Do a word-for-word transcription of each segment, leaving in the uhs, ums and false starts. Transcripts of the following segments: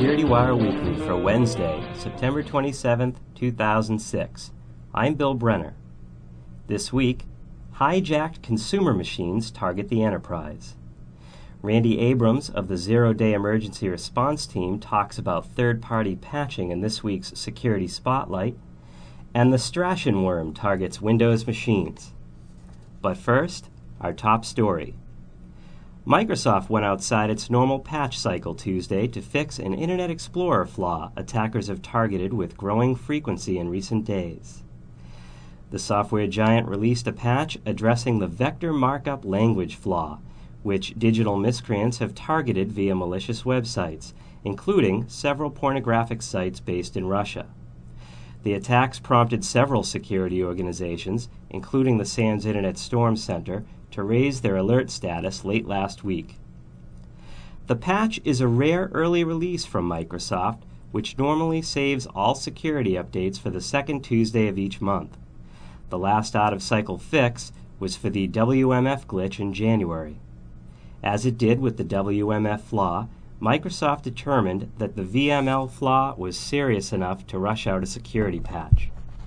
Security Wire Weekly for Wednesday, September twenty-seventh, two thousand six. I'm Bill Brenner. This week, hijacked consumer machines target the enterprise. Randy Abrams of the Zero-Day Emergency Response Team talks about third-party patching in this week's Security Spotlight, and the Strachan worm targets Windows machines. But first, our top story. Microsoft went outside its normal patch cycle Tuesday to fix an Internet Explorer flaw attackers have targeted with growing frequency in recent days. The software giant released a patch addressing the vector markup language flaw, which digital miscreants have targeted via malicious websites, including several pornographic sites based in Russia. The attacks prompted several security organizations, including the SANS Internet Storm Center, to raise their alert status late last week. The patch is a rare early release from Microsoft, which normally saves all security updates for the second Tuesday of each month. The last out-of-cycle fix was for the W M F glitch in January. As it did with the W M F flaw, Microsoft determined that the V M L flaw was serious enough to rush out a security patch.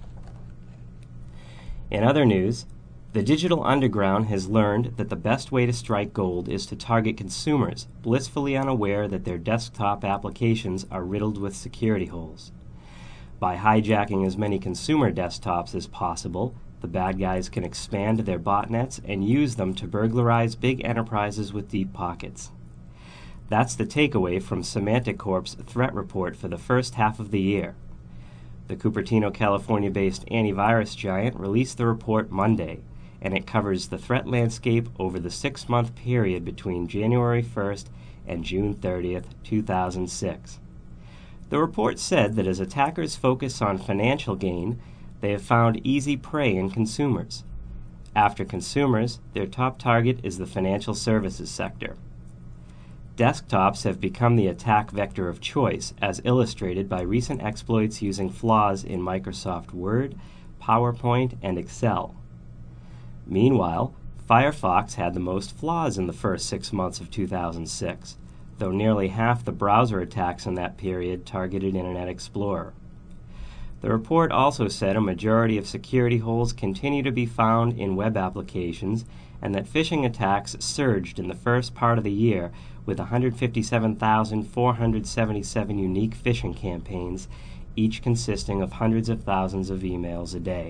In other news, the digital underground has learned that the best way to strike gold is to target consumers blissfully unaware that their desktop applications are riddled with security holes. By hijacking as many consumer desktops as possible, the bad guys can expand their botnets and use them to burglarize big enterprises with deep pockets. That's the takeaway from Symantec Corp's threat report for the first half of the year. The Cupertino, California-based antivirus giant released the report Monday, and it covers the threat landscape over the six-month period between January first and June thirtieth, two thousand six. The report said that as attackers focus on financial gain, they have found easy prey in consumers. After consumers, their top target is the financial services sector. Desktops have become the attack vector of choice, as illustrated by recent exploits using flaws in Microsoft Word, PowerPoint, and Excel. Meanwhile, Firefox had the most flaws in the first six months of two thousand six, though nearly half the browser attacks in that period targeted Internet Explorer. The report also said a majority of security holes continue to be found in web applications and that phishing attacks surged in the first part of the year with one hundred fifty-seven thousand four hundred seventy-seven unique phishing campaigns, each consisting of hundreds of thousands of emails a day.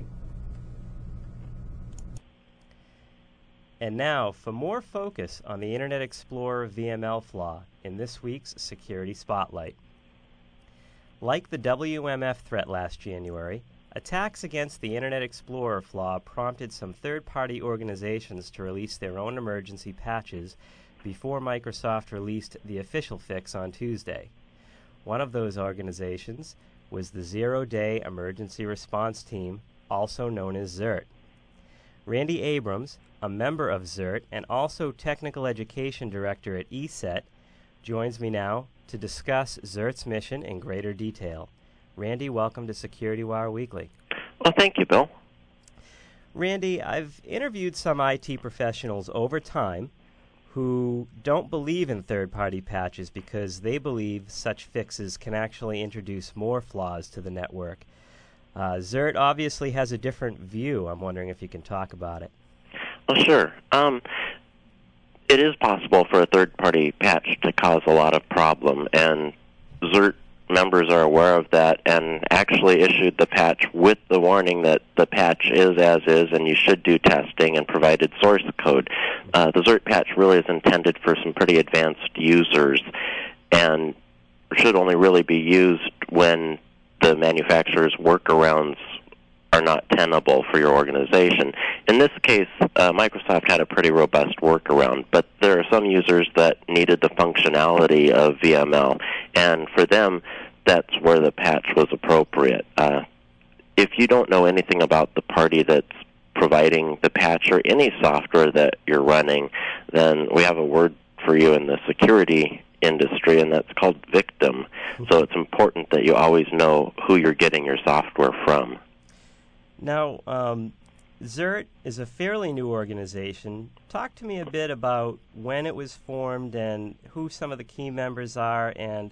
And now for more focus on the Internet Explorer V M L flaw in this week's Security Spotlight. Like the W M F threat last January, attacks against the Internet Explorer flaw prompted some third-party organizations to release their own emergency patches before Microsoft released the official fix on Tuesday. One of those organizations was the Zero-Day Emergency Response Team, also known as ZERT. Randy Abrams, a member of ZERT and also Technical Education Director at E S E T, joins me now to discuss ZERT's mission in greater detail. Randy, welcome to Security Wire Weekly. Well, thank you, Bill. Randy, I've interviewed some I T professionals over time who don't believe in third-party patches because they believe such fixes can actually introduce more flaws to the network. Uh, ZERT obviously has a different view. I'm wondering if you can talk about it. Well, sure. Um, it is possible for a third-party patch to cause a lot of problem, and ZERT members are aware of that and actually issued the patch with the warning that the patch is as is and you should do testing and provided source code. Uh, the ZERT patch really is intended for some pretty advanced users and should only really be used when the manufacturer's workarounds are not tenable for your organization. In this case, uh, Microsoft had a pretty robust workaround, but there are some users that needed the functionality of V M L, and for them, that's where the patch was appropriate. Uh, if you don't know anything about the party that's providing the patch or any software that you're running, then we have a word for you in the security industry, and that's called victim. So it's important that you always know who you're getting your software from. Now, um, ZERT is a fairly new organization. Talk to me a bit about when it was formed and who some of the key members are and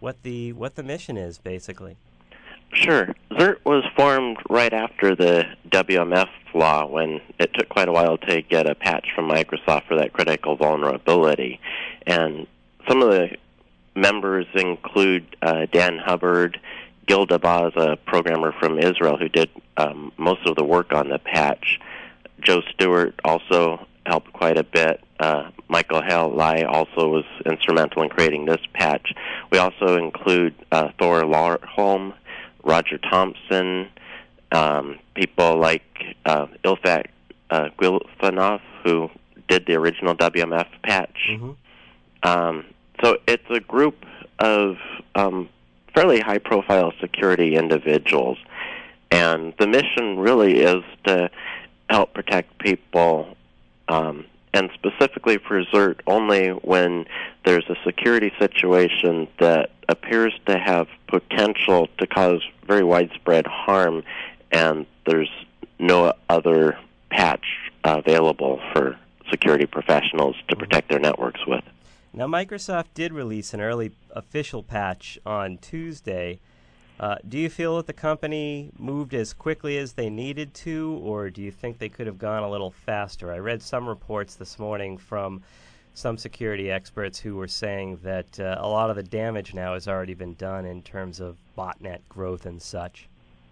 what the what the mission is, basically. Sure. Zert was formed right after the W M F flaw, when it took quite a while to get a patch from Microsoft for that critical vulnerability. And some of the members include uh, Dan Hubbard, Gilda Baz, a programmer from Israel who did um, most of the work on the patch. Joe Stewart also helped quite a bit. Uh, Michael Hale-Lai also was instrumental in creating this patch. We also include uh, Thor Larholm, Roger Thompson, um, people like uh, Ilfat uh, Gilfanov, who did the original W M F patch. Mm-hmm. Um, so it's a group of um, fairly high-profile security individuals, and the mission really is to help protect people, um, and specifically for Zert only when there's a security situation that appears to have potential to cause very widespread harm, and there's no other patch uh, available for security professionals to protect their networks with. Now, Microsoft did release an early official patch on Tuesday. Uh, do you feel that the company moved as quickly as they needed to, or do you think they could have gone a little faster? I read some reports this morning from some security experts who were saying that uh, a lot of the damage now has already been done in terms of botnet growth and such.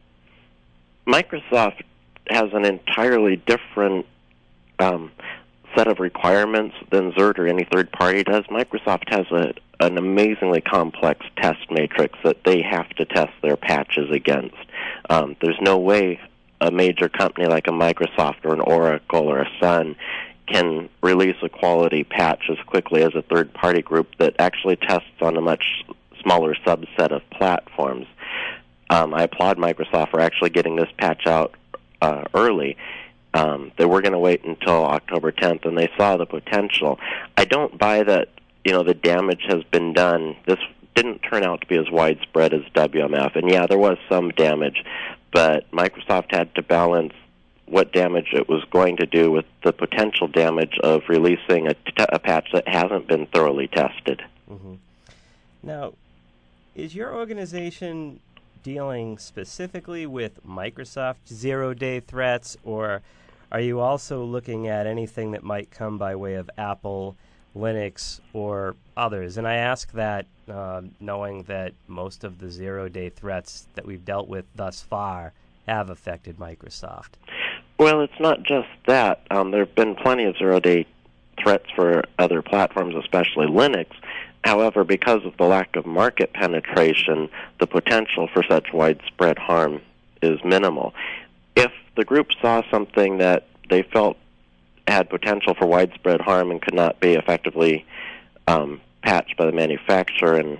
Microsoft has an entirely different um, set of requirements than Zert or any third party does. Microsoft has a, an amazingly complex test matrix that they have to test their patches against. Um, there's no way a major company like a Microsoft or an Oracle or a Sun can release a quality patch as quickly as a third-party group that actually tests on a much smaller subset of platforms. Um, I applaud Microsoft for actually getting this patch out uh, early. Um, they were going to wait until October tenth, and they saw the potential. I don't buy that, you know, the damage has been done. This didn't turn out to be as widespread as W M F, and yeah, there was some damage, but Microsoft had to balance what damage it was going to do with the potential damage of releasing a, t- a patch that hasn't been thoroughly tested. Mm-hmm. Now, is your organization dealing specifically with Microsoft zero-day threats, or are you also looking at anything that might come by way of Apple, Linux, or others? And I ask that uh, knowing that most of the zero-day threats that we've dealt with thus far have affected Microsoft. Well, it's not just that. Um, there have been plenty of zero-day threats for other platforms, especially Linux. However, because of the lack of market penetration, the potential for such widespread harm is minimal. If the group saw something that they felt had potential for widespread harm and could not be effectively um, patched by the manufacturer in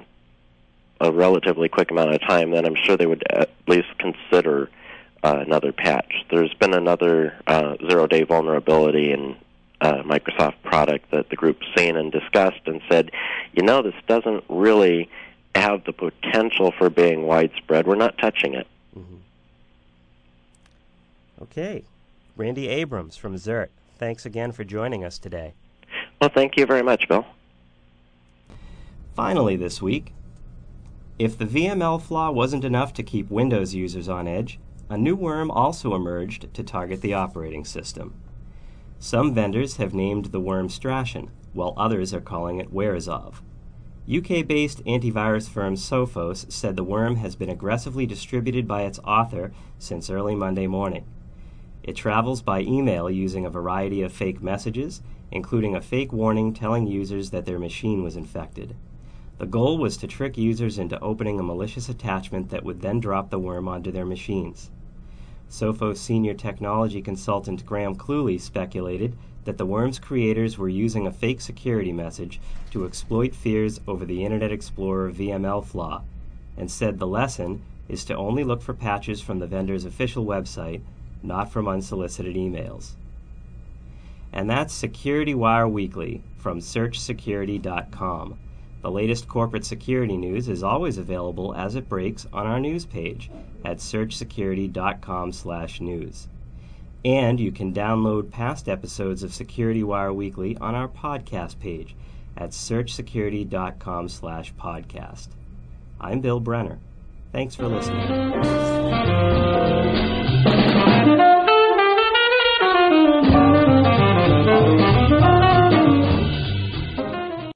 a relatively quick amount of time, then I'm sure they would at least consider uh, another patch. There's been another uh, zero-day vulnerability in Uh, Microsoft product that the group's seen and discussed and said, you know, this doesn't really have the potential for being widespread. We're not touching it. Mm-hmm. Okay. Randy Abrams from Zert, thanks again for joining us today. Well, thank you very much, Bill. Finally this week, if the V M L flaw wasn't enough to keep Windows users on edge, a new worm also emerged to target the operating system. Some vendors have named the worm Strachan, while others are calling it Werazov. U K-based antivirus firm Sophos said the worm has been aggressively distributed by its author since early Monday morning. It travels by email using a variety of fake messages, including a fake warning telling users that their machine was infected. The goal was to trick users into opening a malicious attachment that would then drop the worm onto their machines. Sophos senior technology consultant Graham Cluley speculated that the worm's creators were using a fake security message to exploit fears over the Internet Explorer V M L flaw, and said the lesson is to only look for patches from the vendor's official website, not from unsolicited emails. And that's Security Wire Weekly from search security dot com. The latest corporate security news is always available as it breaks on our news page at search security dot com slash news. And you can download past episodes of Security Wire Weekly on our podcast page at search security dot com slash podcast. I'm Bill Brenner. Thanks for listening.